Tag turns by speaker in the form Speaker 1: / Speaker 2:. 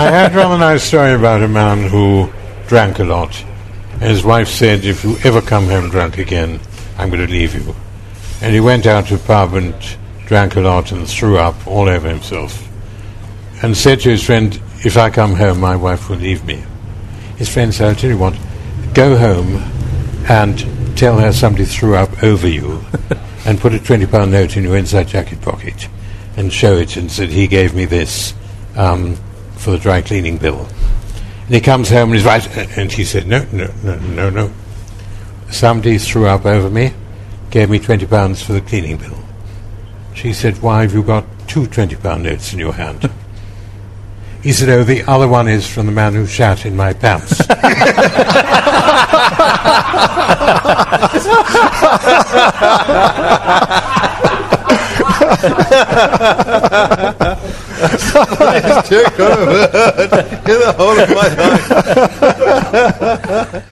Speaker 1: I had a rather nice story about a man who drank a lot. And his wife said, if you ever come home drunk again, I'm going to leave you. And he went out to a pub and drank a lot and threw up all over himself. And said to his friend, if I come home, my wife will leave me. His friend said, I'll tell you what, go home and tell her somebody threw up over you and put a £20 note in your inside jacket pocket and show it and said, he gave me this for the dry cleaning bill. And he comes home and his wife, and he said, no. Somebody threw up over me, gave me £20 for the cleaning bill. She said, why have you got two £20 notes in your hand? He said, oh, the other one is from the man who shat in my pants.
Speaker 2: Please take on a word in the whole of my life.